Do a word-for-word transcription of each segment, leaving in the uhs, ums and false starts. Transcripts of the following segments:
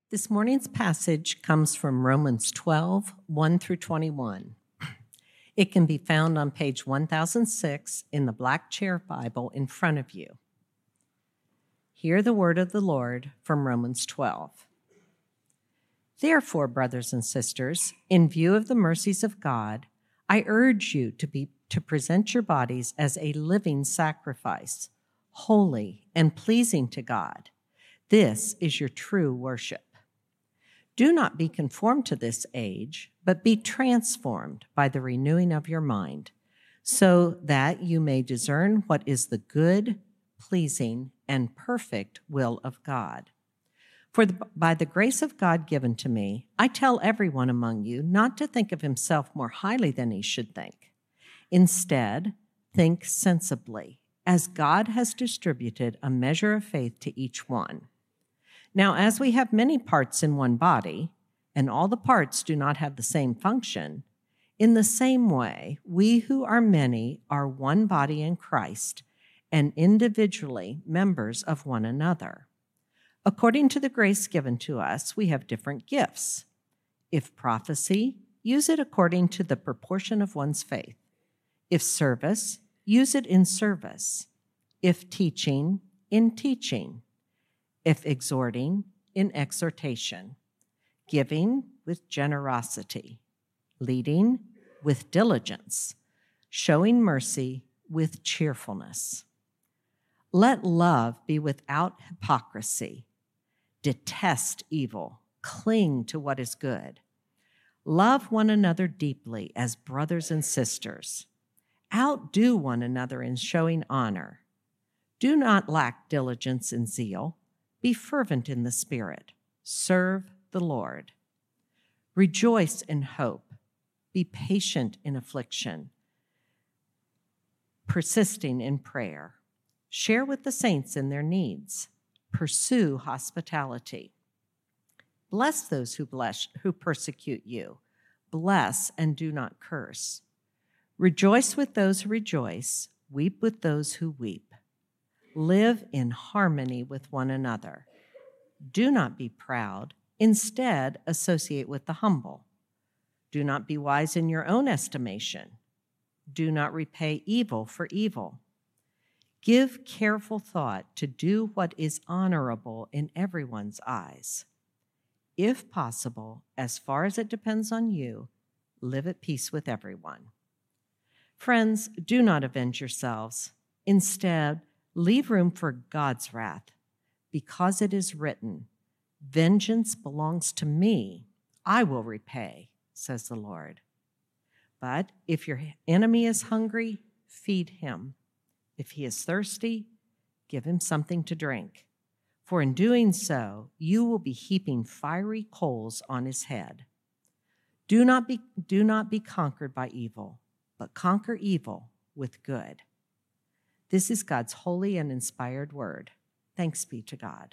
This morning's passage comes from Romans twelve, one through twenty-one. It can be found on page one thousand six in the Black Chair Bible in front of you. Hear the word of the Lord from Romans twelve. Therefore, brothers and sisters, in view of the mercies of God, I urge you to be to present your bodies as a living sacrifice, holy and pleasing to God. This is your true worship. Do not be conformed to this age, but be transformed by the renewing of your mind, so that you may discern what is the good, pleasing, and perfect will of God. For the, by the grace of God given to me, I tell everyone among you not to think of himself more highly than he should think. Instead, think sensibly, as God has distributed a measure of faith to each one. Now, as we have many parts in one body, and all the parts do not have the same function, in the same way, we who are many are one body in Christ, and individually members of one another. According to the grace given to us, we have different gifts. If prophecy, use it according to the proportion of one's faith. If service, use it in service. If teaching, in teaching. If exhorting, in exhortation. Giving, with generosity. Leading, with diligence. Showing mercy, with cheerfulness. Let love be without hypocrisy. Detest evil. Cling to what is good. Love one another deeply as brothers and sisters. Outdo one another in showing honor. Do not lack diligence and zeal. Be fervent in the Spirit. Serve the Lord. Rejoice in hope. Be patient in affliction. Persisting in prayer. Share with the saints in their needs. Pursue hospitality. Bless those who bless, who persecute you. Bless and do not curse. Rejoice with those who rejoice. Weep with those who weep. Live in harmony with one another. Do not be proud. Instead, associate with the humble. Do not be wise in your own estimation. Do not repay evil for evil. Give careful thought to do what is honorable in everyone's eyes. If possible, as far as it depends on you, live at peace with everyone. Friends, do not avenge yourselves. Instead, leave room for God's wrath, because it is written, "Vengeance belongs to me, I will repay," says the Lord. But if your enemy is hungry, feed him. If he is thirsty, give him something to drink. For in doing so, you will be heaping fiery coals on his head. Do not be, do not be conquered by evil, but conquer evil with good. This is God's holy and inspired word. Thanks be to God.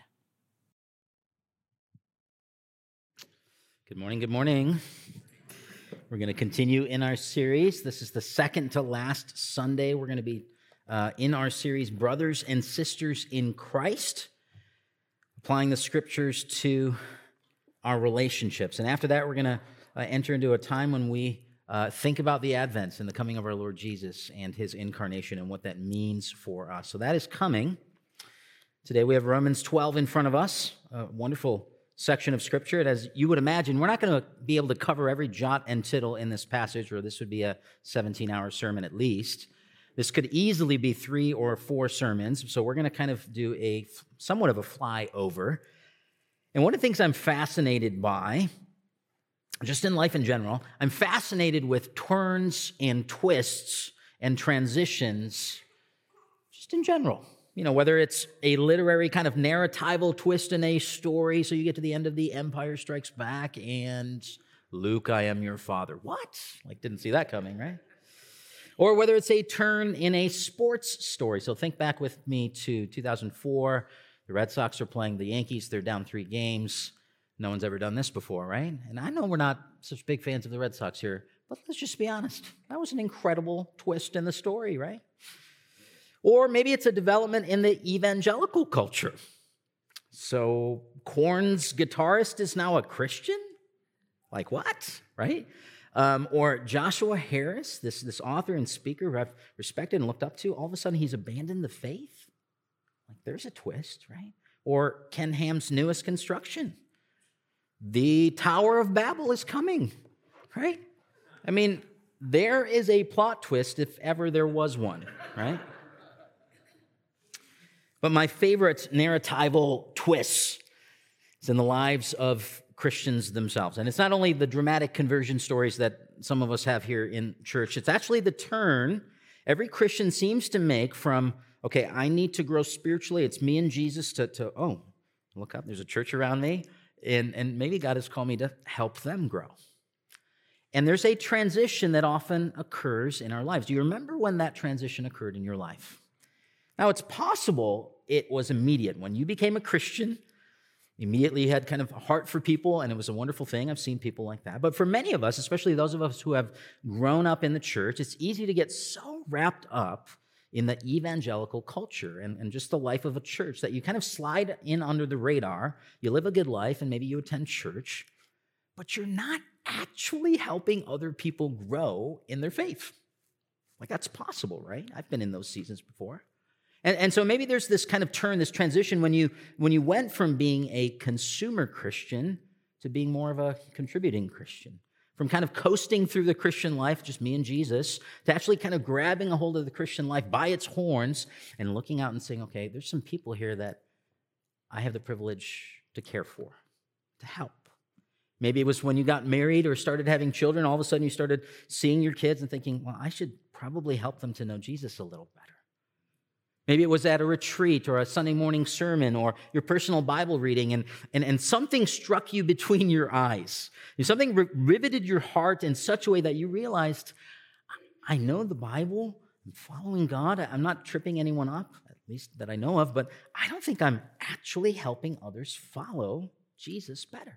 Good morning, good morning. We're going to continue in our series. This is the second to last Sunday. We're going to be uh, in our series, Brothers and Sisters in Christ, applying the scriptures to our relationships. And after that, we're going to uh, enter into a time when we uh, think about the Advent and the coming of our Lord Jesus and his incarnation and what that means for us. So that is coming. Today we have Romans twelve in front of us, a wonderful section of Scripture. And as you would imagine, we're not going to be able to cover every jot and tittle in this passage, or this would be a seventeen-hour sermon at least. This could easily be three or four sermons, so we're going to kind of do a somewhat of a flyover. And one of the things I'm fascinated by, just in life in general, I'm fascinated with turns and twists and transitions, just in general. You know, whether it's a literary kind of narratival twist in a story, so you get to the end of The Empire Strikes Back and Luke, I am your father. What? Like, didn't see that coming, right? Or whether it's a turn in a sports story. So think back with me to two thousand four. The Red Sox are playing the Yankees. They're down three games. No one's ever done this before, right? And I know we're not such big fans of the Red Sox here, but let's just be honest. That was an incredible twist in the story, right? Or maybe it's a development in the evangelical culture. So Korn's guitarist is now a Christian? Like what, right? Um, or Joshua Harris, this, this author and speaker who I've respected and looked up to, all of a sudden he's abandoned the faith? Like there's a twist, right? Or Ken Ham's newest construction. The Tower of Babel is coming, right? I mean, there is a plot twist if ever there was one, right? But my favorite narratival twists is in the lives of Christians themselves. And it's not only the dramatic conversion stories that some of us have here in church, it's actually the turn every Christian seems to make from, okay, I need to grow spiritually, it's me and Jesus, to, to oh, look up, there's a church around me, and, and maybe God has called me to help them grow. And there's a transition that often occurs in our lives. Do you remember when that transition occurred in your life? Now, it's possible it was immediate. When you became a Christian, immediately you had kind of a heart for people, and it was a wonderful thing. I've seen people like that. But for many of us, especially those of us who have grown up in the church, it's easy to get so wrapped up in the evangelical culture and, and just the life of a church that you kind of slide in under the radar. You live a good life, and maybe you attend church, but you're not actually helping other people grow in their faith. Like, that's possible, right? I've been in those seasons before. And, and so maybe there's this kind of turn, this transition when you when you went from being a consumer Christian to being more of a contributing Christian. From kind of coasting through the Christian life, just me and Jesus, to actually kind of grabbing a hold of the Christian life by its horns and looking out and saying, okay, there's some people here that I have the privilege to care for, to help. Maybe it was when you got married or started having children, all of a sudden you started seeing your kids and thinking, well, I should probably help them to know Jesus a little better. Maybe it was at a retreat or a Sunday morning sermon or your personal Bible reading, and, and, and something struck you between your eyes. Something riveted your heart in such a way that you realized, I know the Bible, I'm following God, I'm not tripping anyone up, at least that I know of, but I don't think I'm actually helping others follow Jesus better.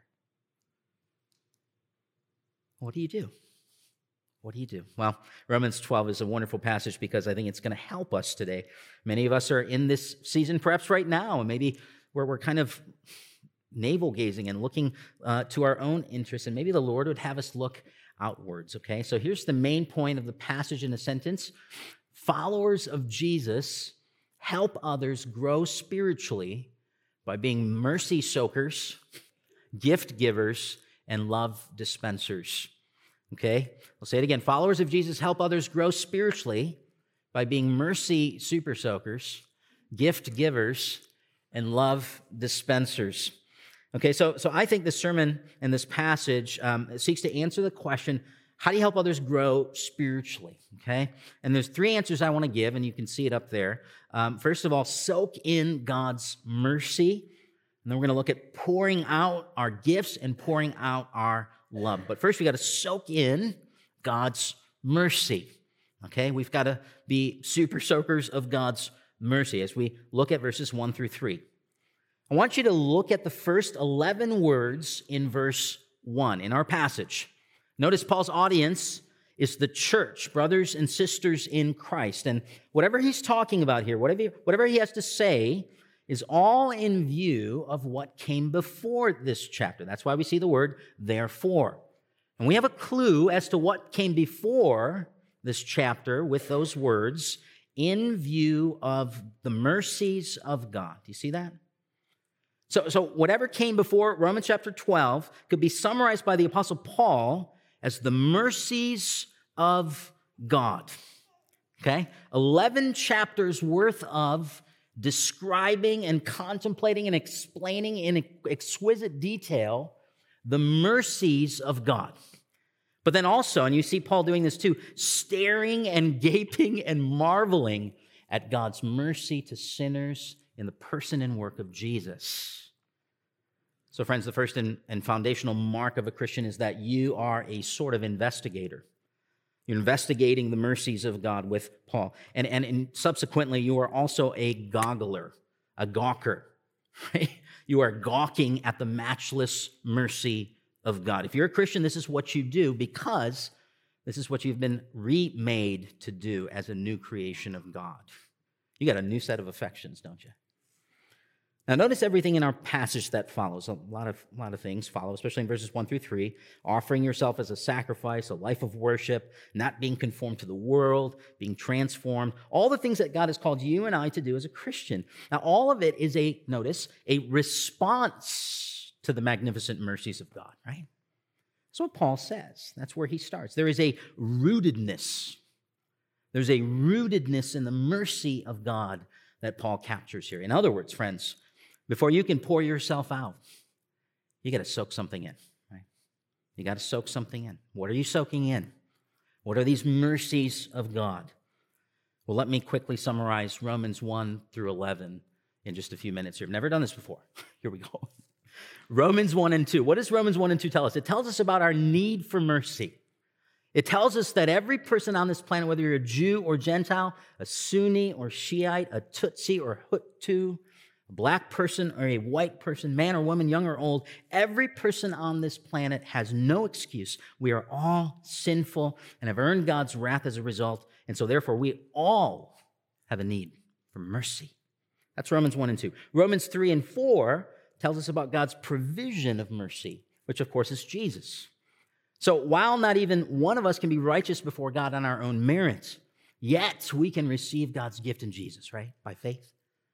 What do you do? What do you do? Well, Romans twelve is a wonderful passage because I think it's going to help us today. Many of us are in this season, perhaps right now, and maybe where we're kind of navel-gazing and looking uh, to our own interests, and maybe the Lord would have us look outwards, okay? So here's the main point of the passage in a sentence. Followers of Jesus help others grow spiritually by being mercy soakers, gift givers, and love dispensers. Okay? I'll say it again. Followers of Jesus help others grow spiritually by being mercy super soakers, gift givers, and love dispensers. Okay, so, so I think this sermon and this passage um, seeks to answer the question, how do you help others grow spiritually? Okay? And there's three answers I want to give, and you can see it up there. Um, first of all, soak in God's mercy. And then we're going to look at pouring out our gifts and pouring out our love. But first, we got to soak in God's mercy. Okay? We've got to be super soakers of God's mercy as we look at verses one through three. I want you to look at the first eleven words in verse one in our passage. Notice Paul's audience is the church, brothers and sisters in Christ. And whatever he's talking about here, whatever, whatever he has to say, is all in view of what came before this chapter. That's why we see the word therefore. And we have a clue as to what came before this chapter with those words in view of the mercies of God. Do you see that? So, so whatever came before Romans chapter twelve could be summarized by the Apostle Paul as the mercies of God. Okay? eleven chapters worth of describing and contemplating and explaining in exquisite detail the mercies of God. But then also, and you see Paul doing this too, staring and gaping and marveling at God's mercy to sinners in the person and work of Jesus. So friends, the first and, and foundational mark of a Christian is that you are a sort of investigator. You're investigating the mercies of God with Paul. And, and, and subsequently, you are also a goggler, a gawker. Right? You are gawking at the matchless mercy of God. If you're a Christian, this is what you do because this is what you've been remade to do as a new creation of God. You got a new set of affections, don't you? Now, notice everything in our passage that follows. A lot of, a lot of things follow, especially in verses one through three. Offering yourself as a sacrifice, a life of worship, not being conformed to the world, being transformed. All the things that God has called you and I to do as a Christian. Now, all of it is a, notice, a response to the magnificent mercies of God, right? That's what Paul says. That's where he starts. There is a rootedness. There's a rootedness in the mercy of God that Paul captures here. In other words, friends, before you can pour yourself out, you got to soak something in, right? You got to soak something in. What are you soaking in? What are these mercies of God? Well, let me quickly summarize Romans one through eleven in just a few minutes here. I've never done this before. Here we go. Romans one and two. What does Romans one and two tell us? It tells us about our need for mercy. It tells us that every person on this planet, whether you're a Jew or Gentile, a Sunni or Shiite, a Tutsi or Hutu, a black person or a white person, man or woman, young or old, every person on this planet has no excuse. We are all sinful and have earned God's wrath as a result, and so therefore we all have a need for mercy. That's Romans one and two. Romans three and four tells us about God's provision of mercy, which of course is Jesus. So while not even one of us can be righteous before God on our own merits, yet we can receive God's gift in Jesus, right? By faith.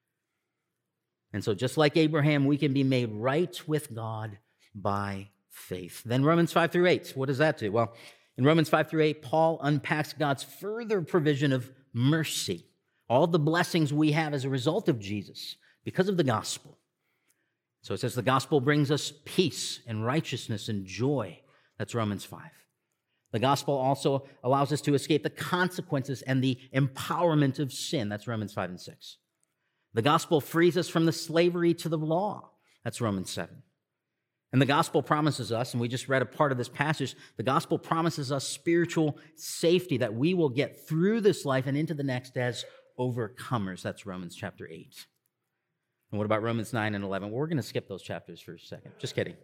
And so just like Abraham, we can be made right with God by faith. Then Romans five through eight, what does that do? Well, in Romans five through eight, Paul unpacks God's further provision of mercy, all the blessings we have as a result of Jesus because of the gospel. So it says the gospel brings us peace and righteousness and joy. That's Romans five. The gospel also allows us to escape the consequences and the empowerment of sin. That's Romans five and six. The gospel frees us from the slavery to the law. That's Romans seven. And the gospel promises us, and we just read a part of this passage, the gospel promises us spiritual safety, that we will get through this life and into the next as overcomers. That's Romans chapter eight. And what about Romans nine and eleven? Well, we're going to skip those chapters for a second. Just kidding.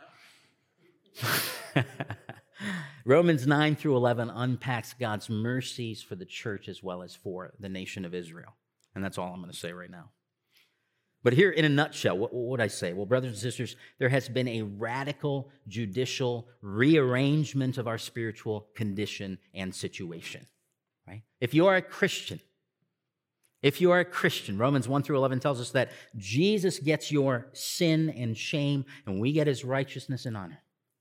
Romans nine through eleven unpacks God's mercies for the church as well as for the nation of Israel. And that's all I'm going to say right now. But here, in a nutshell, what, what would I say? Well, brothers and sisters, there has been a radical judicial rearrangement of our spiritual condition and situation, right? If you are a Christian, if you are a Christian, Romans one through eleven tells us that Jesus gets your sin and shame, and we get his righteousness and honor.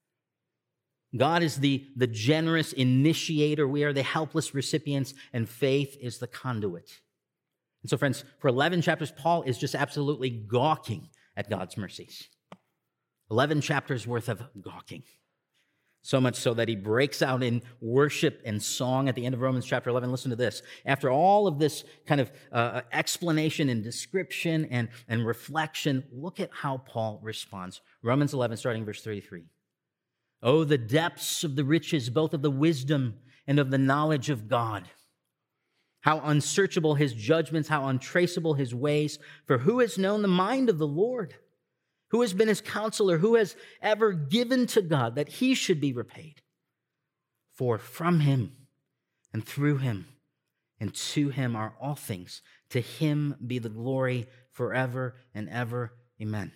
God is the, the generous initiator. We are the helpless recipients, and faith is the conduit. And so, friends, for eleven chapters, Paul is just absolutely gawking at God's mercies. eleven chapters worth of gawking. So much so that he breaks out in worship and song at the end of Romans chapter eleven. Listen to this. After all of this kind of uh, explanation and description and, and reflection, look at how Paul responds. Romans eleven, starting verse thirty-three. Oh, the depths of the riches, both of the wisdom and of the knowledge of God. How unsearchable his judgments, how untraceable his ways. For who has known the mind of the Lord? Who has been his counselor? Who has ever given to God that he should be repaid? For from him and through him and to him are all things. To him be the glory forever and ever. Amen.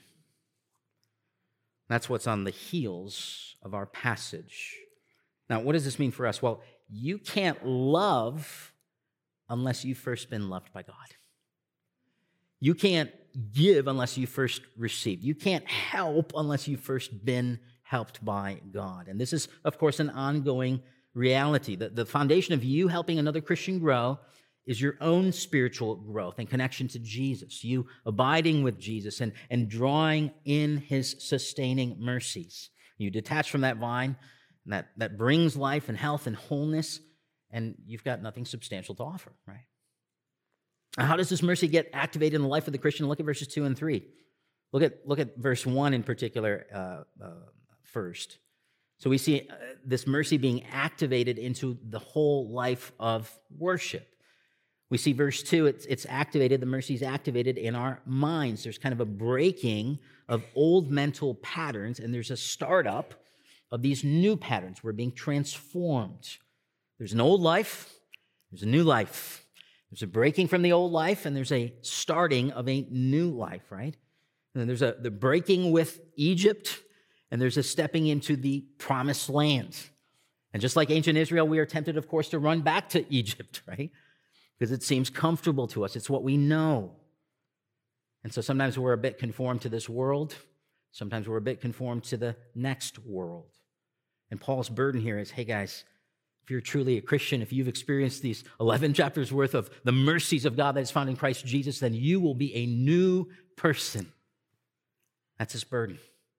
That's what's on the heels of our passage. Now, what does this mean for us? Well, you can't love unless you've first been loved by God. You can't give unless you first received. You can't help unless you've first been helped by God. And this is, of course, an ongoing reality. The, the foundation of you helping another Christian grow is your own spiritual growth and connection to Jesus, you abiding with Jesus and, and drawing in his sustaining mercies. You detach from that vine that, that brings life and health and wholeness, and you've got nothing substantial to offer, right? How does this mercy get activated in the life of the Christian? Look at verses two and three. Look at, look at verse one in particular uh, uh, first. So we see uh, this mercy being activated into the whole life of worship. We see verse two, it's, it's activated, the mercy is activated in our minds. There's kind of a breaking of old mental patterns, and there's a startup of these new patterns. We're being transformed. There's an old life, there's a new life. There's a breaking from the old life, and there's a starting of a new life, right? And then there's a the breaking with Egypt, and there's a stepping into the promised land. And just like ancient Israel, we are tempted, of course, to run back to Egypt, right? Because it seems comfortable to us. It's what we know. And so sometimes we're a bit conformed to this world. Sometimes we're a bit conformed to the next world. And Paul's burden here is, hey guys, if you're truly a Christian, if you've experienced these eleven chapters worth of the mercies of God that is found in Christ Jesus, then you will be a new person. That's his burden.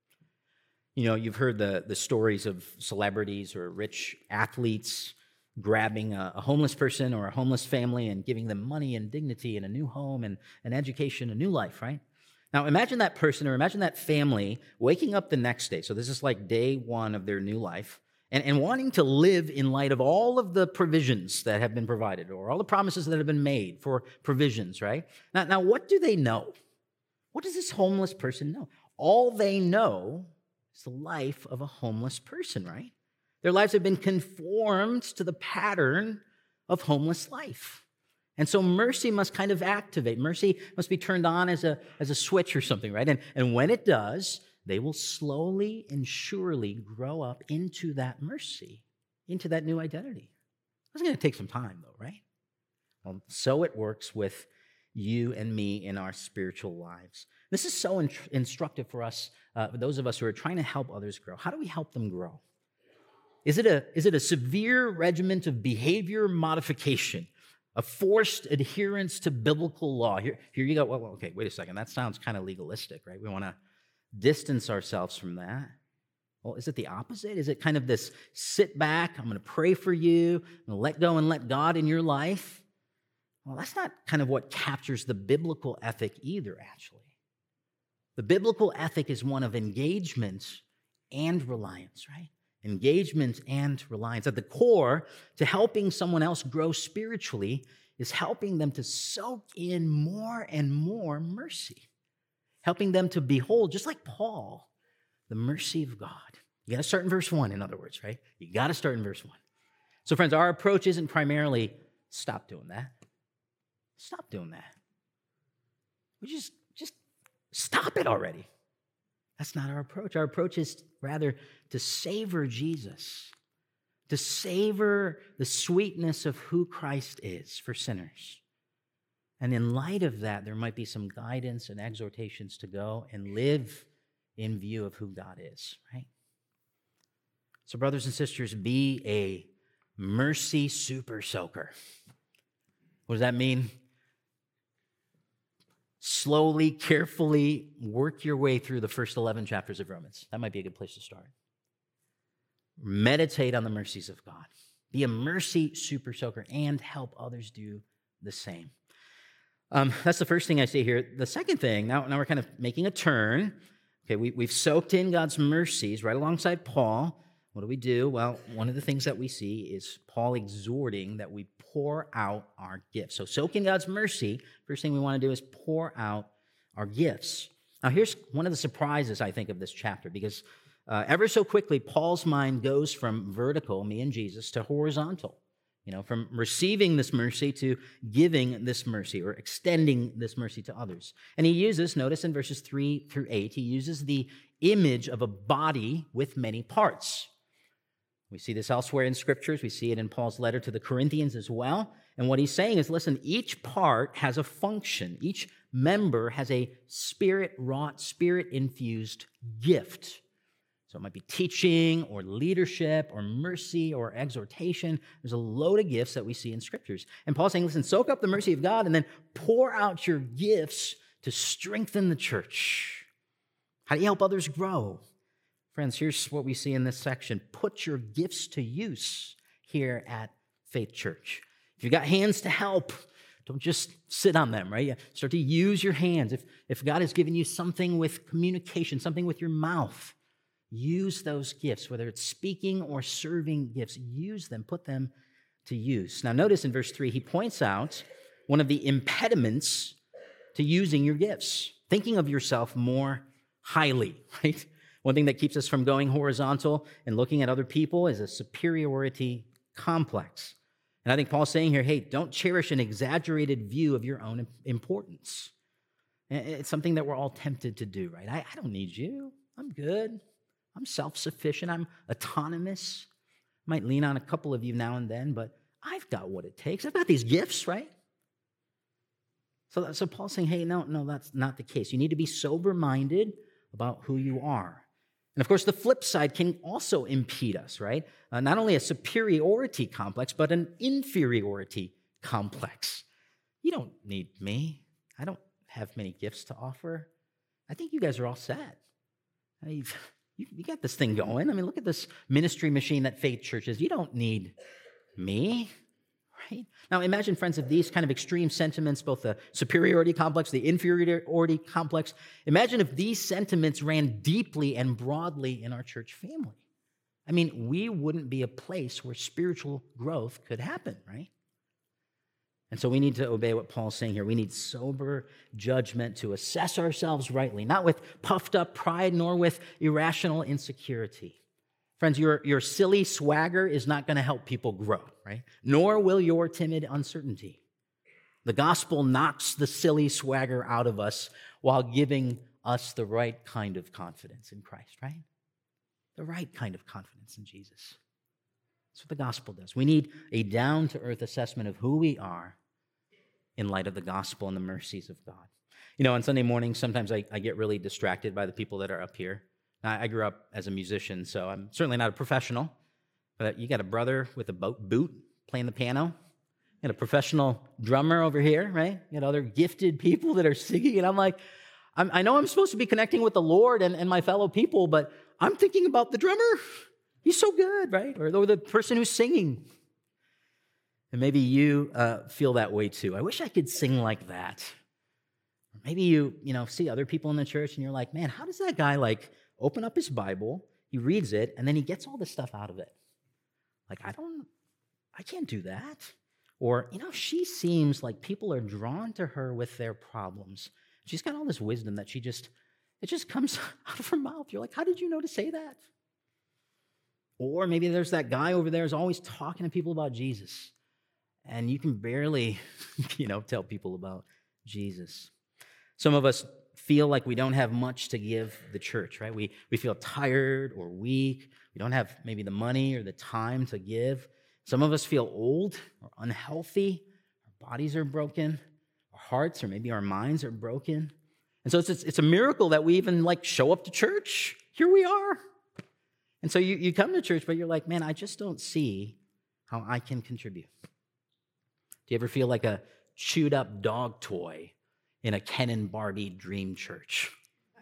You know, you've heard the, the stories of celebrities or rich athletes grabbing a, a homeless person or a homeless family and giving them money and dignity and a new home and an education, a new life, right? Now, imagine that person or imagine that family waking up the next day. So this is like day one of their new life and, and wanting to live in light of all of the provisions that have been provided or all the promises that have been made for provisions, right? Now, now what do they know? What does this homeless person know? All they know is the life of a homeless person, right? Their lives have been conformed to the pattern of homeless life. And so mercy must kind of activate. Mercy must be turned on as a, as a switch or something, right? And, and when it does, they will slowly and surely grow up into that mercy, into that new identity. It's going to take some time, though, right? Well, so it works with you and me in our spiritual lives. This is so in- instructive for us, uh, those of us who are trying to help others grow. How do we help them grow? Is it a, is it a severe regimen of behavior modification, a forced adherence to biblical law? Here, here you go. Well, okay, wait a second. That sounds kind of legalistic, right? We want to distance ourselves from that. Well, is it the opposite? Is it kind of this sit back, I'm going to pray for you, I'm going to let go and let God in your life? Well, that's not kind of what captures the biblical ethic either, actually. The biblical ethic is one of engagement and reliance, right? Engagement and reliance. At the core, to helping someone else grow spiritually is helping them to soak in more and more mercy. Helping them to behold, just like Paul, the mercy of God. You got to start in verse one, in other words, right? You got to start in verse one. So friends, our approach isn't primarily, stop doing that. Stop doing that. We just, just stop it already. That's not our approach. Our approach is rather to savor Jesus, to savor the sweetness of who Christ is for sinners. And in light of that, there might be some guidance and exhortations to go and live in view of who God is, right? So brothers and sisters, be a mercy super soaker. What does that mean? Slowly, carefully work your way through the first eleven chapters of Romans. That might be a good place to start. Meditate on the mercies of God. Be a mercy super soaker and help others do the same. Um, that's the first thing I say here. The second thing, now, now we're kind of making a turn. Okay, we, we've soaked in God's mercies right alongside Paul. What do we do? Well, one of the things that we see is Paul exhorting that we pour out our gifts. So soak in God's mercy. First thing we want to do is pour out our gifts. Now, here's one of the surprises, I think, of this chapter, because uh, ever so quickly, Paul's mind goes from vertical, me and Jesus, to horizontal. You know, from receiving this mercy to giving this mercy or extending this mercy to others. And he uses, notice in verses three through eight, he uses the image of a body with many parts. We see this elsewhere in scriptures. We see it in Paul's letter to the Corinthians as well. And what he's saying is, listen, each part has a function. Each member has a spirit-wrought, spirit-infused gift. So it might be teaching or leadership or mercy or exhortation. There's a load of gifts that we see in scriptures. And Paul's saying, listen, soak up the mercy of God and then pour out your gifts to strengthen the church. How do you help others grow? Friends, here's what we see in this section. Put your gifts to use here at Faith Church. If you've got hands to help, don't just sit on them, right? You start to use your hands. If, if God has given you something with communication, something with your mouth, use those gifts, whether it's speaking or serving gifts. Use them, put them to use. Now notice in verse three, he points out one of the impediments to using your gifts, thinking of yourself more highly, right? One thing that keeps us from going horizontal and looking at other people is a superiority complex. And I think Paul's saying here, hey, don't cherish an exaggerated view of your own importance. It's something that we're all tempted to do, right? I, I don't need you. I'm good. I'm self-sufficient. I'm autonomous. Might lean on a couple of you now and then, but I've got what it takes. I've got these gifts, right? So, so Paul's saying, hey, no, no, that's not the case. You need to be sober-minded about who you are. And of course, the flip side can also impede us, right? Uh, not only a superiority complex, but an inferiority complex. You don't need me. I don't have many gifts to offer. I think you guys are all set. I mean, you, you got this thing going. I mean, look at this ministry machine that Faith Church is. You don't need me, right? Now, imagine, friends, if these kind of extreme sentiments, both the superiority complex, the inferiority complex, imagine if these sentiments ran deeply and broadly in our church family. I mean, we wouldn't be a place where spiritual growth could happen, right? And so we need to obey what Paul's saying here. We need sober judgment to assess ourselves rightly, not with puffed up pride, nor with irrational insecurity. Friends, your, your silly swagger is not going to help people grow, right? Nor will your timid uncertainty. The gospel knocks the silly swagger out of us while giving us the right kind of confidence in Christ, right? The right kind of confidence in Jesus. That's what the gospel does. We need a down-to-earth assessment of who we are in light of the gospel and the mercies of God. You know, on Sunday mornings, sometimes I, I get really distracted by the people that are up here. I, I grew up as a musician, so I'm certainly not a professional, but you got a brother with a boat, boot playing the piano. You got a professional drummer over here, right? You got other gifted people that are singing, and I'm like, I'm, I know I'm supposed to be connecting with the Lord and, and my fellow people, but I'm thinking about the drummer. He's so good, right? Or, or the person who's singing. And maybe you uh, feel that way too. I wish I could sing like that. Or maybe you, you know, see other people in the church and you're like, man, how does that guy like open up his Bible, he reads it, and then he gets all this stuff out of it? Like, I don't, I can't do that. Or, you know, she seems like people are drawn to her with their problems. She's got all this wisdom that she just, it just comes out of her mouth. You're like, how did you know to say that? Or maybe there's that guy over there who's always talking to people about Jesus, and you can barely, you know, tell people about Jesus. Some of us feel like we don't have much to give the church, right? We, we feel tired or weak. We don't have maybe the money or the time to give. Some of us feel old or unhealthy. Our bodies are broken. Our hearts or maybe our minds are broken. And so it's, it's, it's a miracle that we even like show up to church. Here we are. And so you, you come to church, but you're like, man, I just don't see how I can contribute. Do you ever feel like a chewed up dog toy in a Ken and Barbie dream church?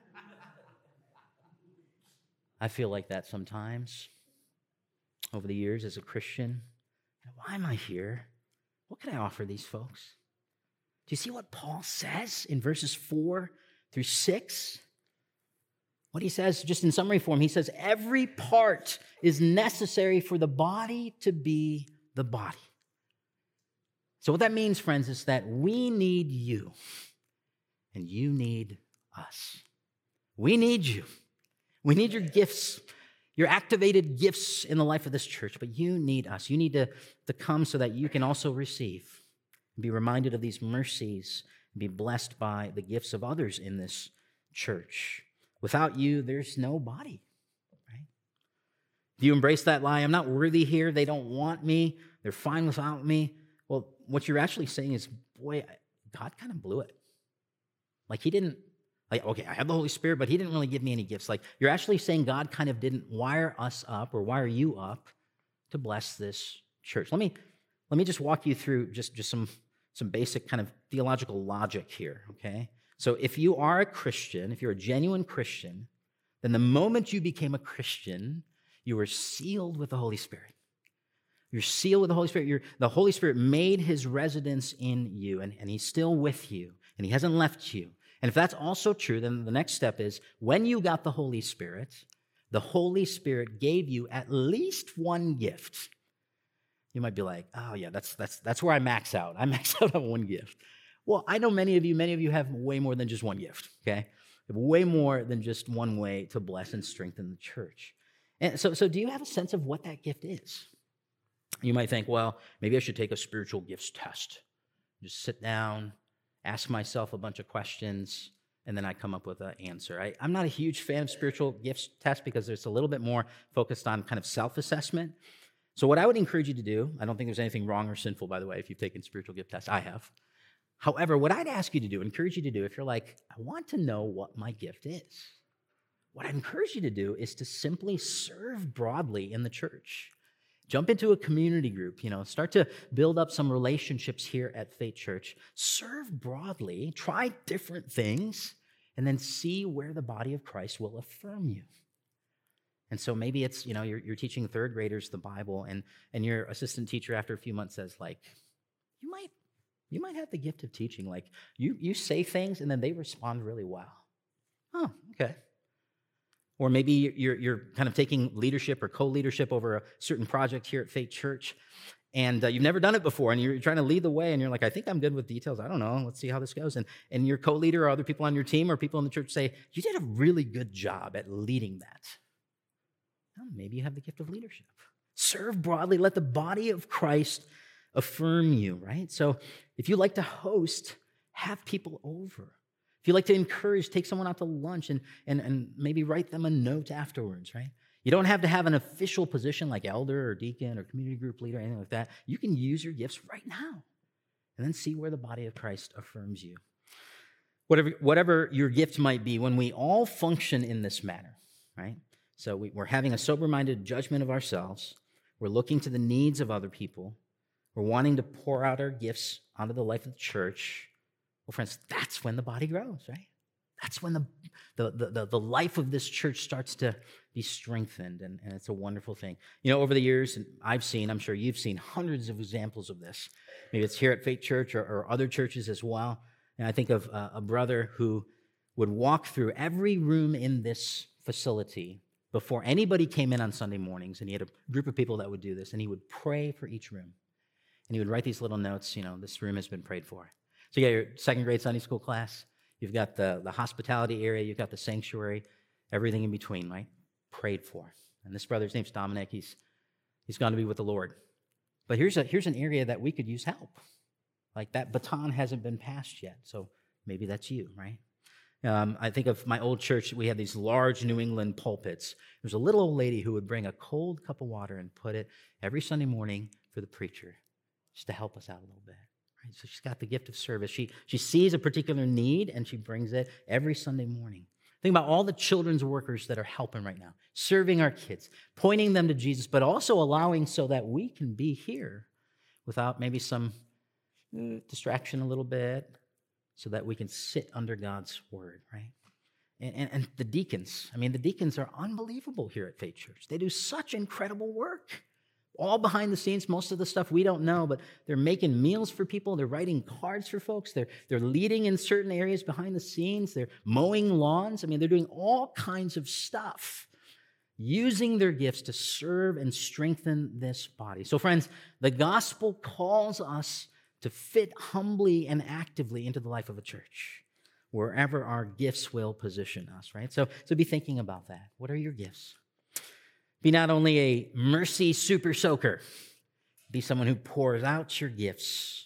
I feel like that sometimes over the years as a Christian. Why am I here? What can I offer these folks? Do you see what Paul says in verses four through six? What he says, just in summary form, he says, every part is necessary for the body to be the body. So what that means, friends, is that we need you, and you need us. We need you. We need your gifts, your activated gifts in the life of this church, but you need us. You need to, to come so that you can also receive and be reminded of these mercies and be blessed by the gifts of others in this church. Without you, there's no body, right? Do you embrace that lie? I'm not worthy here. They don't want me. They're fine without me. Well, what you're actually saying is, boy, God kind of blew it. Like he didn't, like, okay, I have the Holy Spirit, but he didn't really give me any gifts. Like you're actually saying God kind of didn't wire us up or wire you up to bless this church. Let me, let me just walk you through just, just some, some basic kind of theological logic here, okay? So if you are a Christian, if you're a genuine Christian, then the moment you became a Christian, you were sealed with the Holy Spirit. You're sealed with the Holy Spirit. You're, the Holy Spirit made his residence in you, and, and he's still with you, and he hasn't left you. And if that's also true, then the next step is when you got the Holy Spirit, the Holy Spirit gave you at least one gift. You might be like, oh yeah, that's that's that's where I max out. I max out on one gift. Well, I know many of you, many of you have way more than just one gift, okay? You have way more than just one way to bless and strengthen the church. And so, so do you have a sense of what that gift is? You might think, well, maybe I should take a spiritual gifts test. Just sit down, ask myself a bunch of questions, and then I come up with an answer. I, I'm not a huge fan of spiritual gifts tests because it's a little bit more focused on kind of self-assessment. So what I would encourage you to do, I don't think there's anything wrong or sinful, by the way, if you've taken spiritual gift tests. I have. However, what I'd ask you to do, encourage you to do, if you're like, I want to know what my gift is, what I encourage you to do is to simply serve broadly in the church. Jump into a community group, you know, start to build up some relationships here at Faith Church. Serve broadly, try different things, and then see where the body of Christ will affirm you. And so maybe it's, you know, you're, you're teaching third graders the Bible, and, and your assistant teacher after a few months says, like, you might, you might have the gift of teaching. Like, you, you say things, and then they respond really well. Oh, okay. Or maybe you're, you're kind of taking leadership or co-leadership over a certain project here at Faith Church, and uh, you've never done it before, and you're trying to lead the way, and you're like, I think I'm good with details. I don't know. Let's see how this goes. And, and your co-leader or other people on your team or people in the church say, you did a really good job at leading that. Well, maybe you have the gift of leadership. Serve broadly. Let the body of Christ affirm you, right? So if you like to host, have people over. If you like to encourage, take someone out to lunch and, and, and maybe write them a note afterwards, right? You don't have to have an official position like elder or deacon or community group leader or anything like that. You can use your gifts right now and then see where the body of Christ affirms you. Whatever, whatever your gift might be, when we all function in this manner, right? So we, we're having a sober-minded judgment of ourselves. We're looking to the needs of other people. We're wanting to pour out our gifts onto the life of the church. Well, friends, that's when the body grows, right? That's when the, the, the, the life of this church starts to be strengthened, and, and it's a wonderful thing. You know, over the years, and I've seen, I'm sure you've seen hundreds of examples of this. Maybe it's here at Faith Church or, or other churches as well. And I think of uh, a brother who would walk through every room in this facility before anybody came in on Sunday mornings, and he had a group of people that would do this, and he would pray for each room. And he would write these little notes, you know, this room has been prayed for. So you got your second grade Sunday school class, you've got the, the hospitality area, you've got the sanctuary, everything in between, right? Prayed for. And this brother's name's Dominic. He's he's gone to be with the Lord. But here's a here's an area that we could use help. Like that baton hasn't been passed yet, so maybe that's you, right? Um, I think of my old church, we had these large New England pulpits. There was a little old lady who would bring a cold cup of water and put it every Sunday morning for the preacher, just to help us out a little bit. Right? So she's got the gift of service. She, she sees a particular need, and she brings it every Sunday morning. Think about all the children's workers that are helping right now, serving our kids, pointing them to Jesus, but also allowing so that we can be here without maybe some uh, distraction a little bit, so that we can sit under God's word, right? And, and, and the deacons, I mean, the deacons are unbelievable here at Faith Church. They do such incredible work. All behind the scenes, most of the stuff we don't know, but they're making meals for people. They're writing cards for folks. They're, they're leading in certain areas behind the scenes. They're mowing lawns. I mean, they're doing all kinds of stuff, using their gifts to serve and strengthen this body. So friends, the gospel calls us to fit humbly and actively into the life of a church, wherever our gifts will position us, right? So, so be thinking about that. What are your gifts? Be not only a mercy super soaker, be someone who pours out your gifts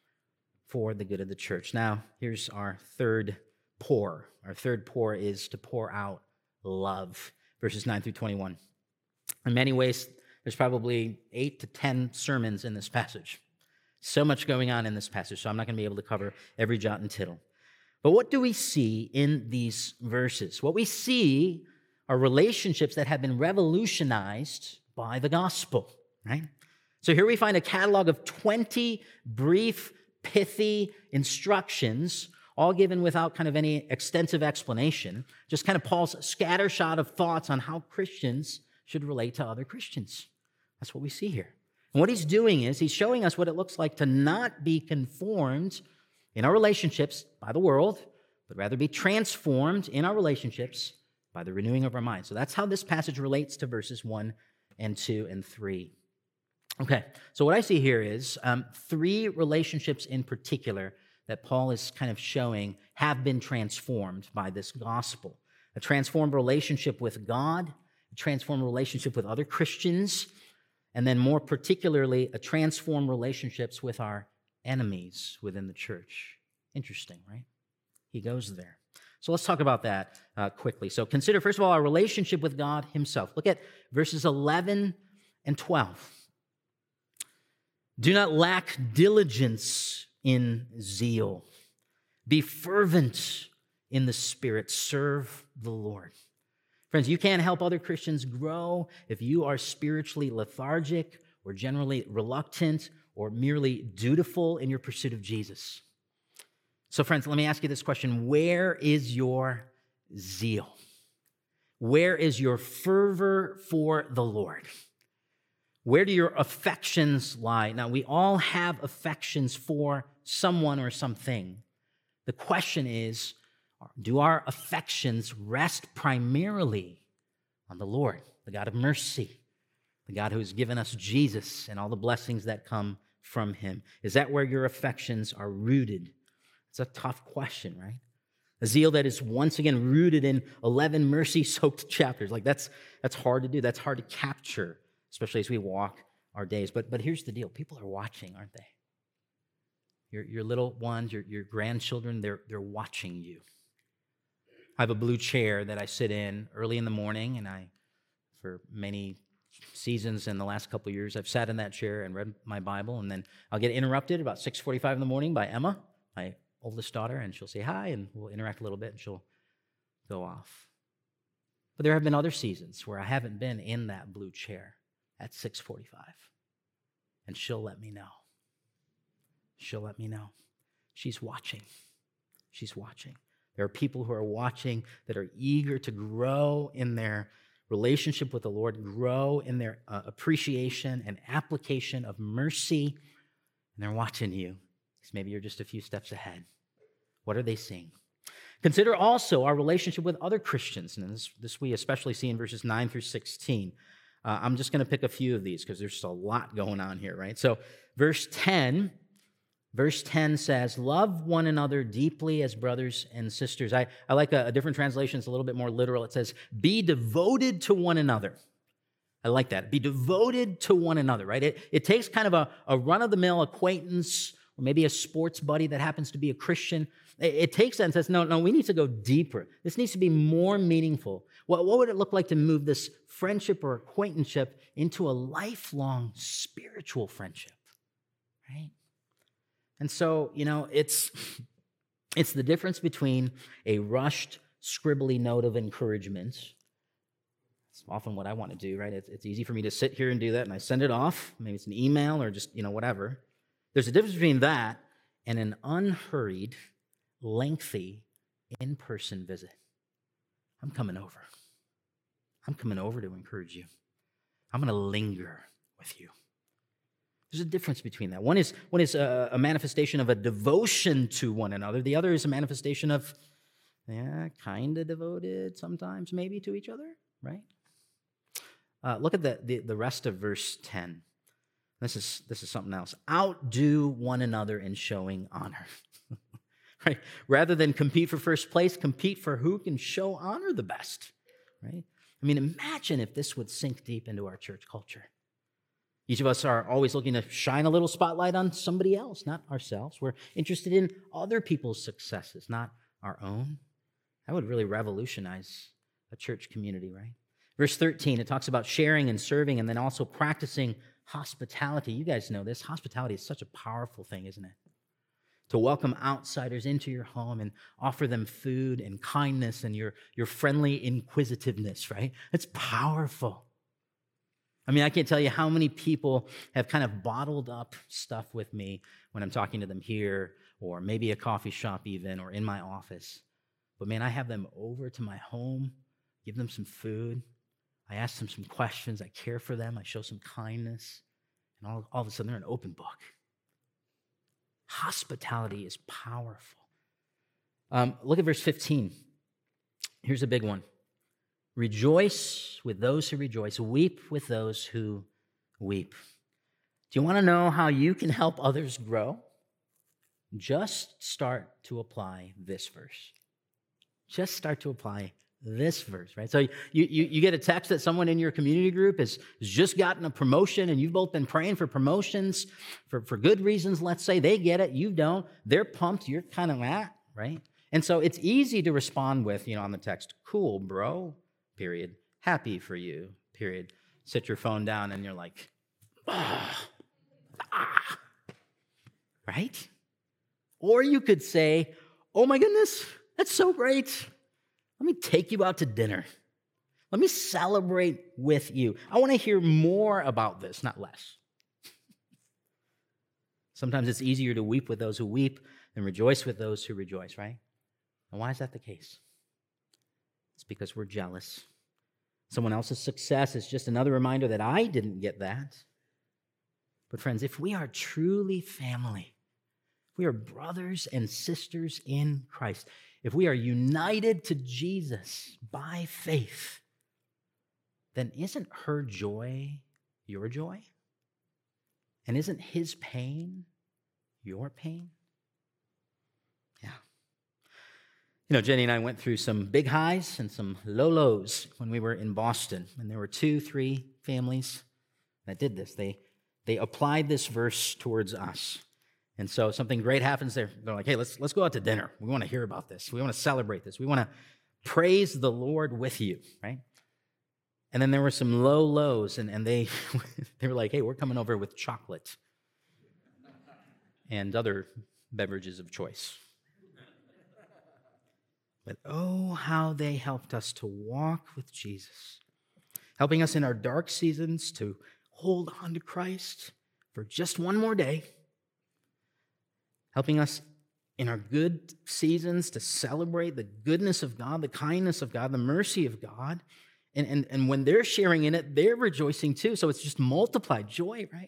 for the good of the church. Now, here's our third pour. Our third pour is to pour out love, verses nine through twenty-one. In many ways, there's probably eight to ten sermons in this passage. So much going on in this passage, so I'm not going to be able to cover every jot and tittle. But what do we see in these verses? What we see are relationships that have been revolutionized by the gospel, right? So here we find a catalog of twenty brief, pithy instructions, all given without kind of any extensive explanation, just kind of Paul's scattershot of thoughts on how Christians should relate to other Christians. That's what we see here. And what he's doing is he's showing us what it looks like to not be conformed in our relationships by the world, but rather be transformed in our relationships by the renewing of our minds. So that's how this passage relates to verses one and two and three. Okay, so what I see here is um, three relationships in particular that Paul is kind of showing have been transformed by this gospel. A transformed relationship with God, a transformed relationship with other Christians, and then more particularly, a transformed relationships with our enemies within the church. Interesting, right? He goes there. So let's talk about that uh, quickly. So consider, first of all, our relationship with God himself. Look at verses eleven and twelve. Do not lack diligence in zeal. Be fervent in the Spirit. Serve the Lord. Friends, you can't help other Christians grow if you are spiritually lethargic or generally reluctant or merely dutiful in your pursuit of Jesus. So friends, let me ask you this question. Where is your zeal? Where is your fervor for the Lord? Where do your affections lie? Now, we all have affections for someone or something. The question is, do our affections rest primarily on the Lord, the God of mercy, the God who has given us Jesus and all the blessings that come from him? Is that where your affections are rooted? It's a tough question, right? A zeal that is once again rooted in eleven mercy-soaked chapters. Like that's that's hard to do. That's hard to capture, especially as we walk our days. But but here's the deal. People are watching, aren't they? Your, your little ones, your, your grandchildren, they're, they're watching you. I have a blue chair that I sit in early in the morning, and I, for many seasons in the last couple of years, I've sat in that chair and read my Bible, and then I'll get interrupted about six forty-five in the morning by Emma, my oldest daughter, and she'll say hi, and we'll interact a little bit, and she'll go off. But there have been other seasons where I haven't been in that blue chair at six forty-five, and she'll let me know. She'll let me know. She's watching. She's watching. There are people who are watching that are eager to grow in their relationship with the Lord, grow in their uh, appreciation and application of mercy, and they're watching you because maybe you're just a few steps ahead. What are they seeing? Consider also our relationship with other Christians, and this, this we especially see in verses nine through sixteen. Uh, I'm just going to pick a few of these because there's just a lot going on here, right? So verse ten, Verse ten says, love one another deeply as brothers and sisters. I, I like a, a different translation. It's a little bit more literal. It says, be devoted to one another. I like that. Be devoted to one another, right? It, it takes kind of a, a run-of-the-mill acquaintance or maybe a sports buddy that happens to be a Christian. It, it takes that and says, no, no, we need to go deeper. This needs to be more meaningful. What, what would it look like to move this friendship or acquaintanceship into a lifelong spiritual friendship, right? And so, you know, it's it's the difference between a rushed, scribbly note of encouragement. It's often what I want to do, right? It's, it's easy for me to sit here and do that, and I send it off. Maybe it's an email or just, you know, whatever. There's a difference between that and an unhurried, lengthy, in-person visit. I'm coming over. I'm coming over to encourage you. I'm going to linger with you. There's a difference between that. One is, one is a, a manifestation of a devotion to one another. The other is a manifestation of, yeah, kind of devoted sometimes maybe to each other, right? Uh, look at the, the, the rest of verse ten. This is, this is something else. Outdo one another in showing honor. Right? Rather than compete for first place, compete for who can show honor the best, right? I mean, imagine if this would sink deep into our church culture. Each of us are always looking to shine a little spotlight on somebody else, not ourselves. We're interested in other people's successes, not our own. That would really revolutionize a church community, right? Verse thirteen, it talks about sharing and serving and then also practicing hospitality. You guys know this. Hospitality is such a powerful thing, isn't it? To welcome outsiders into your home and offer them food and kindness and your, your friendly inquisitiveness, right? It's powerful. I mean, I can't tell you how many people have kind of bottled up stuff with me when I'm talking to them here or maybe a coffee shop even or in my office. But man, I have them over to my home, give them some food. I ask them some questions. I care for them. I show some kindness. And all, all of a sudden, they're an open book. Hospitality is powerful. Um, look at verse fifteen. Here's a big one. Rejoice with those who rejoice. Weep with those who weep. Do you want to know how you can help others grow? Just start to apply this verse. Just start to apply this verse, right? So you, you, you get a text that someone in your community group has, has just gotten a promotion and you've both been praying for promotions for, for good reasons, let's say. They get it, you don't. They're pumped, you're kind of at, right? And so it's easy to respond with, you know, on the text, cool, bro, period. Happy for you, period. Sit your phone down and you're like, ah, ah, right? Or you could say, oh my goodness, that's so great. Let me take you out to dinner. Let me celebrate with you. I want to hear more about this, not less. Sometimes it's easier to weep with those who weep than rejoice with those who rejoice, right? And why is that the case? It's because we're jealous. Someone else's success is just another reminder that I didn't get that. But friends, if we are truly family, if we are brothers and sisters in Christ, if we are united to Jesus by faith, then isn't her joy your joy? And isn't his pain your pain? Yeah. You know, Jenny and I went through some big highs and some low lows when we were in Boston. And there were two, three families that did this. They, they applied this verse towards us. And so something great happens there. They're like, hey, let's, let's go out to dinner. We want to hear about this. We want to celebrate this. We want to praise the Lord with you, right? And then there were some low lows, and, and they, they were like, hey, we're coming over with chocolate and other beverages of choice. But oh, how they helped us to walk with Jesus, helping us in our dark seasons to hold on to Christ for just one more day, helping us in our good seasons to celebrate the goodness of God, the kindness of God, the mercy of God. And, and, and when they're sharing in it, they're rejoicing too. So it's just multiplied joy, right?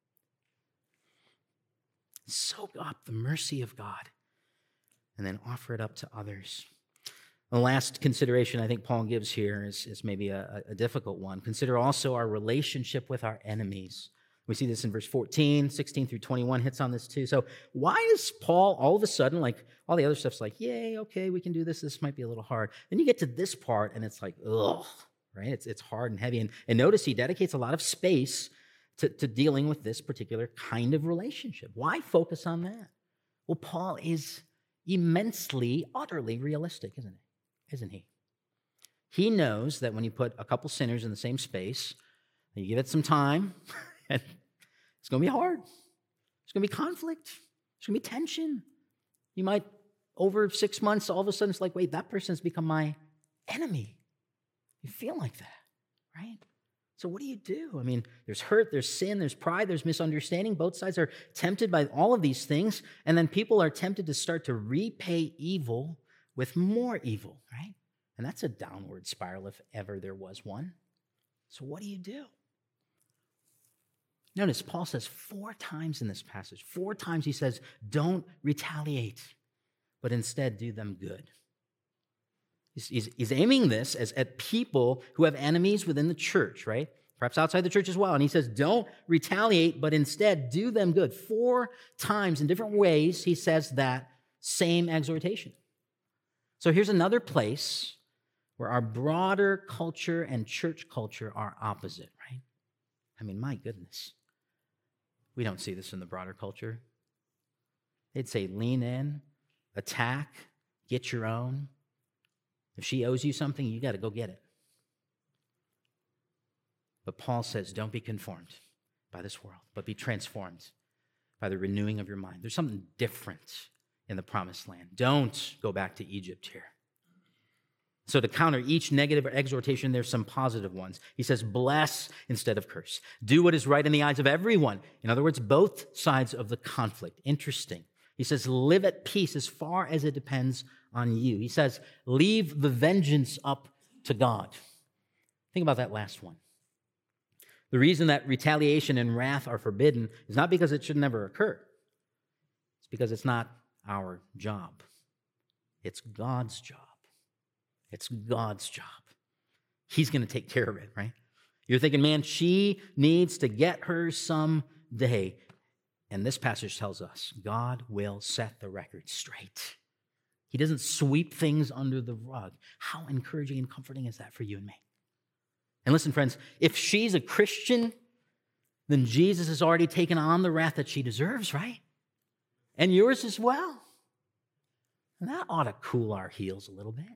Soak up the mercy of God and then offer it up to others. The last consideration I think Paul gives here is, is maybe a, a difficult one. Consider also our relationship with our enemies. We see this in verse fourteen, sixteen through twenty-one hits on this too. So why is Paul all of a sudden, like all the other stuff's like, yay, okay, we can do this. This might be a little hard. Then you get to this part and it's like, ugh, right? It's, it's hard and heavy. And, and notice he dedicates a lot of space to, to dealing with this particular kind of relationship. Why focus on that? Well, Paul is immensely, utterly realistic, isn't he? Isn't he? He knows that when you put a couple sinners in the same space, and you give it some time, and it's going to be hard. There's going to be conflict. There's going to be tension. You might, over six months, all of a sudden it's like, wait, that person's become my enemy. You feel like that, right? So what do you do? I mean, there's hurt, there's sin, there's pride, there's misunderstanding. Both sides are tempted by all of these things, and then people are tempted to start to repay evil with more evil, right? And that's a downward spiral if ever there was one. So what do you do? Notice Paul says four times in this passage, four times he says, don't retaliate, but instead do them good. He's, he's, he's aiming this as at people who have enemies within the church, right? Perhaps outside the church as well. And he says, don't retaliate, but instead do them good. Four times in different ways he says that same exhortation. So here's another place where our broader culture and church culture are opposite, right? I mean, my goodness. We don't see this in the broader culture. They'd say, lean in, attack, get your own. If she owes you something, you got to go get it. But Paul says, don't be conformed by this world, but be transformed by the renewing of your mind. There's something different in the promised land. Don't go back to Egypt here. So to counter each negative exhortation, there's some positive ones. He says, bless instead of curse. Do what is right in the eyes of everyone. In other words, both sides of the conflict. Interesting. He says, live at peace as far as it depends on you. He says, leave the vengeance up to God. Think about that last one. The reason that retaliation and wrath are forbidden is not because it should never occur. It's because it's not our job. It's God's job. It's God's job. He's going to take care of it, right? You're thinking, man, she needs to get hers someday. And this passage tells us God will set the record straight. He doesn't sweep things under the rug. How encouraging and comforting is that for you and me? And listen, friends, if she's a Christian, then Jesus has already taken on the wrath that she deserves, right? And yours as well. And that ought to cool our heels a little bit.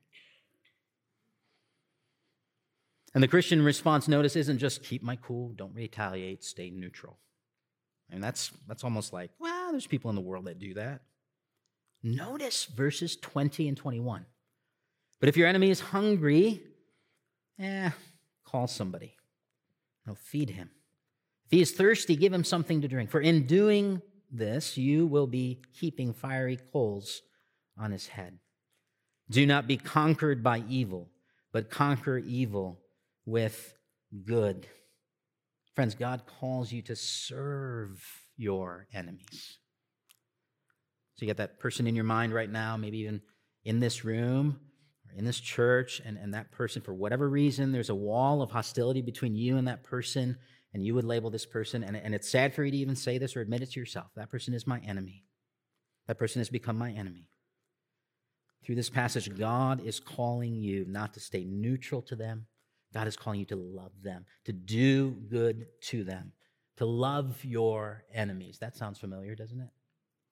And the Christian response, notice, isn't just keep my cool, don't retaliate, stay neutral. And that's, that's almost like, well, there's people in the world that do that. Notice verses twenty and twenty-one. But if your enemy is hungry, eh, call somebody. No, feed him. If he is thirsty, give him something to drink. For in doing this, you will be heaping fiery coals on his head. Do not be conquered by evil, but conquer evil with good. Friends, God calls you to serve your enemies. So you got that person in your mind right now, maybe even in this room or in this church, and, and that person, for whatever reason, there's a wall of hostility between you and that person, and you would label this person, and, and it's sad for you to even say this or admit it to yourself. That person is my enemy. That person has become my enemy. Through this passage, God is calling you not to stay neutral to them. God is calling you to love them, to do good to them, to love your enemies. That sounds familiar, doesn't it?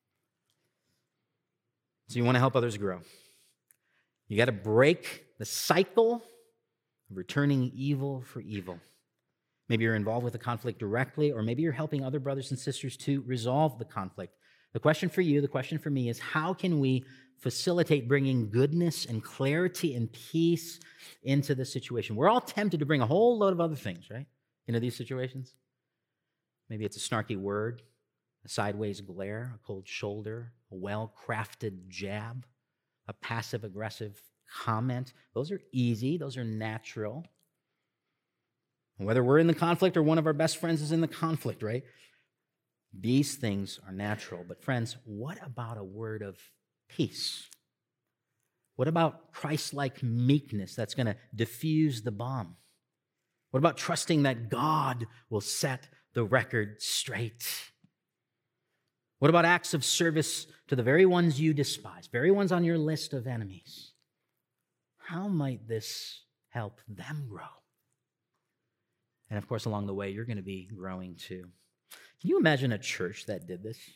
So you want to help others grow. You got to break the cycle of returning evil for evil. Maybe you're involved with the conflict directly, or maybe you're helping other brothers and sisters to resolve the conflict. The question for you, the question for me is, how can we facilitate bringing goodness and clarity and peace into the situation? We're all tempted to bring a whole load of other things, right, into these situations. Maybe it's a snarky word, a sideways glare, a cold shoulder, a well-crafted jab, a passive-aggressive comment. Those are easy. Those are natural. Whether we're in the conflict or one of our best friends is in the conflict, right? These things are natural. But friends, what about a word of peace? What about Christ-like meekness that's going to diffuse the bomb? What about trusting that God will set the record straight? What about acts of service to the very ones you despise, very ones on your list of enemies? How might this help them grow? And of course, along the way, you're going to be growing too. Can you imagine a church that did this?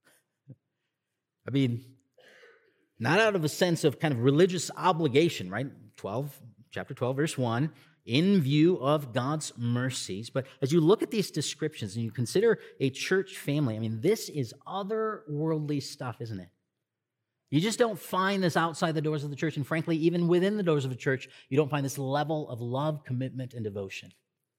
I mean, not out of a sense of kind of religious obligation, right? twelve, chapter twelve, verse one, in view of God's mercies. But as you look at these descriptions and you consider a church family, I mean, this is otherworldly stuff, isn't it? You just don't find this outside the doors of the church. And frankly, even within the doors of a church, you don't find this level of love, commitment, and devotion.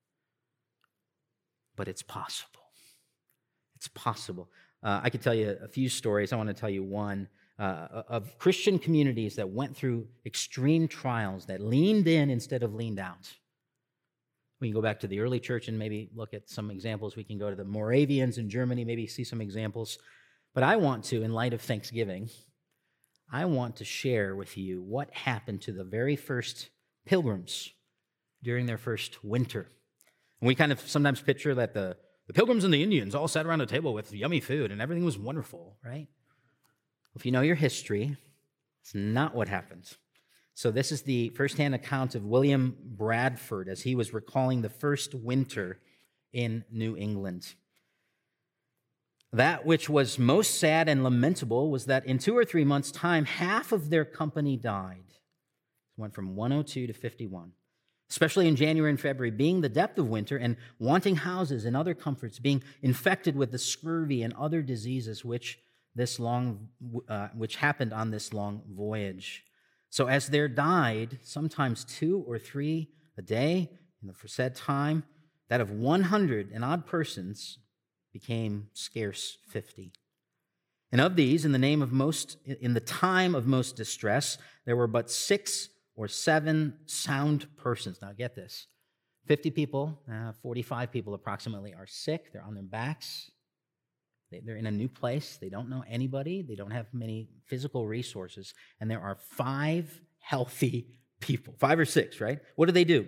But it's possible. It's possible. Uh, I could tell you a few stories. I want to tell you one uh, of Christian communities that went through extreme trials, that leaned in instead of leaned out. We can go back to the early church and maybe look at some examples. We can go to the Moravians in Germany, maybe see some examples. But I want to, in light of Thanksgiving, I want to share with you what happened to the very first pilgrims during their first winter. And we kind of sometimes picture that the, the pilgrims and the Indians all sat around a table with yummy food and everything was wonderful, right? If you know your history, it's not what happened. So this is the firsthand account of William Bradford as he was recalling the first winter in New England. That which was most sad and lamentable was that in two or three months' time, half of their company died. It went from one hundred two to fifty-one. Especially in January and February, being the depth of winter and wanting houses and other comforts, being infected with the scurvy and other diseases which this long, uh, which happened on this long voyage. So as there died, sometimes two or three a day in the foresaid time, that of one hundred and odd persons became scarce fifty. And of these, in the name of most, in the time of most distress, there were but six or seven sound persons. Now get this, fifty people, uh, forty-five people approximately are sick. They're on their backs. They, they're in a new place. They don't know anybody. They don't have many physical resources. And there are five healthy people, five or six, right? What do they do?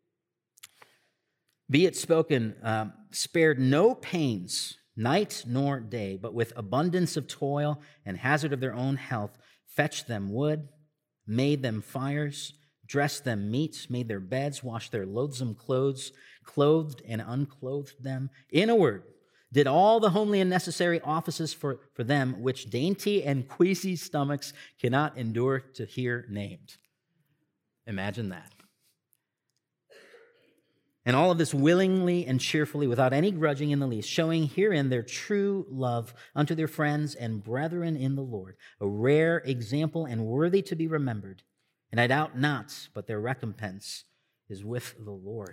Be it spoken, um, spared no pains, night nor day, but with abundance of toil and hazard of their own health, fetched them wood, made them fires, dressed them meats, made their beds, washed their loathsome clothes, clothed and unclothed them. In a word, did all the homely and necessary offices for, for them, which dainty and queasy stomachs cannot endure to hear named. Imagine that. And all of this willingly and cheerfully, without any grudging in the least, showing herein their true love unto their friends and brethren in the Lord, a rare example and worthy to be remembered. And I doubt not, but their recompense is with the Lord.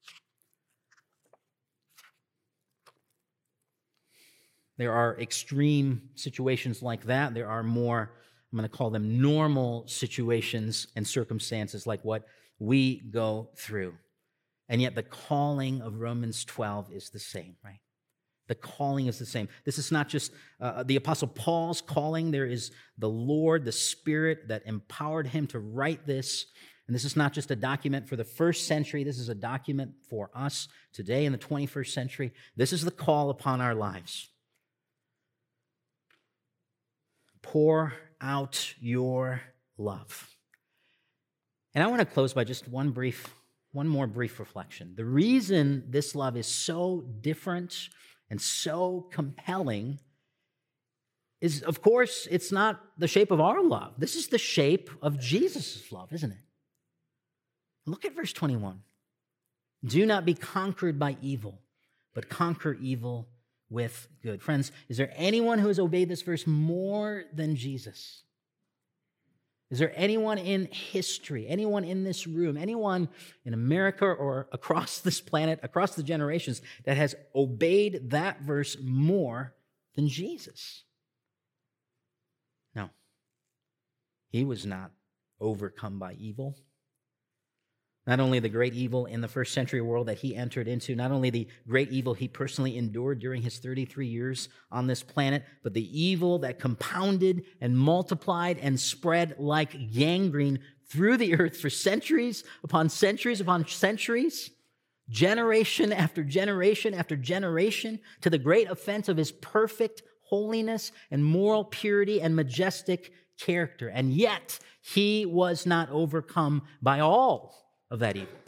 There are extreme situations like that. There are more, I'm going to call them normal situations and circumstances like what we go through. And yet the calling of Romans twelve is the same, right? The calling is the same. This is not just uh, the Apostle Paul's calling. There is the Lord, the Spirit that empowered him to write this. And this is not just a document for the first century. This is a document for us today in the twenty-first century. This is the call upon our lives. Pour out your love. And I want to close by just one brief One more brief reflection. The reason this love is so different and so compelling is, of course, it's not the shape of our love. This is the shape of Jesus' love, isn't it? Look at verse twenty-one. Do not be conquered by evil, but conquer evil with good. Friends, is there anyone who has obeyed this verse more than Jesus? Is there anyone in history, anyone in this room, anyone in America or across this planet, across the generations, that has obeyed that verse more than Jesus? No. He was not overcome by evil. Not only the great evil in the first century world that he entered into, not only the great evil he personally endured during his thirty-three years on this planet, but the evil that compounded and multiplied and spread like gangrene through the earth for centuries upon centuries upon centuries, generation after generation after generation, to the great offense of his perfect holiness and moral purity and majestic character. And yet, he was not overcome by all of that evil.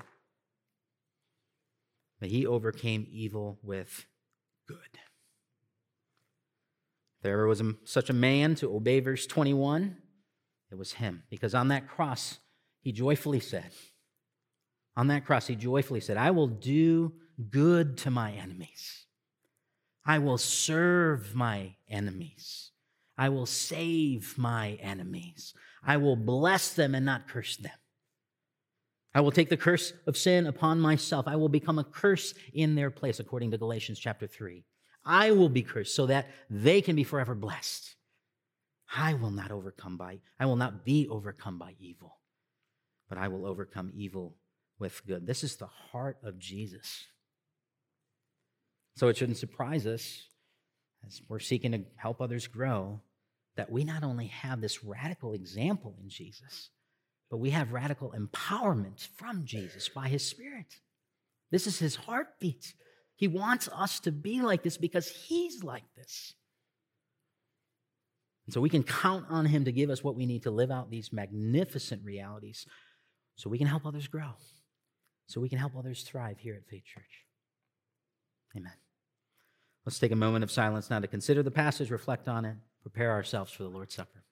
But he overcame evil with good. There was a, such a man to obey verse twenty-one, it was him. Because on that cross, he joyfully said, on that cross, he joyfully said, I will do good to my enemies. I will serve my enemies. I will save my enemies. I will bless them and not curse them. I will take the curse of sin upon myself. I will become a curse in their place, according to Galatians chapter three. I will be cursed so that they can be forever blessed. I will not overcome by, I will not be overcome by evil, but I will overcome evil with good. This is the heart of Jesus. So it shouldn't surprise us, as we're seeking to help others grow, that we not only have this radical example in Jesus, but we have radical empowerment from Jesus by his Spirit. This is his heartbeat. He wants us to be like this because he's like this. And so we can count on him to give us what we need to live out these magnificent realities so we can help others grow, so we can help others thrive here at Faith Church. Amen. Let's take a moment of silence now to consider the passage, reflect on it, prepare ourselves for the Lord's Supper.